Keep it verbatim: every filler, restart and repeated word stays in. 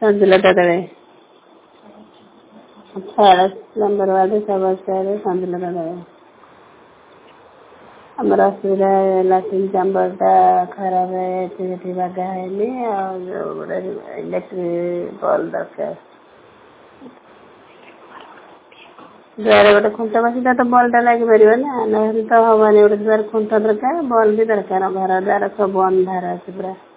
ସଞ୍ଜୁଲତା ତଳେ ଛୟାଳିଶ number ward ସବସ୍ୟାରେ Sanjulata ତଳେ। ଆମର ଅସୁବିଧା ଲାଟ୍ରିନ୍ ଚାମ୍ବରଟା ଖରାପ ହେଇଯାଇଛି, ସେଠି ବାଗା ହେଇନି। ଆଉ ଯୋଉ ଗୋଟେ ଇଲେକ୍ଟ୍ରିକ୍ ବଲ୍ ଦରକାର। ଦୁଆରେ ଗୋଟେ ଖୁଣ୍ଟ ବସିଲା ତ ବଲ୍ଟା ଲାଗିପାରିବ ନା, ନହେଲେ ତ ହବନି। ଗୋଟେ ଦୁଆରେ ଖୁଣ୍ଟ ଦରକାର, ବଲ୍ ବି ଦରକାର। ଘର ଦ୍ୱାର ସବୁ ଅନ୍ଧାର ଅଛି ପୁରା।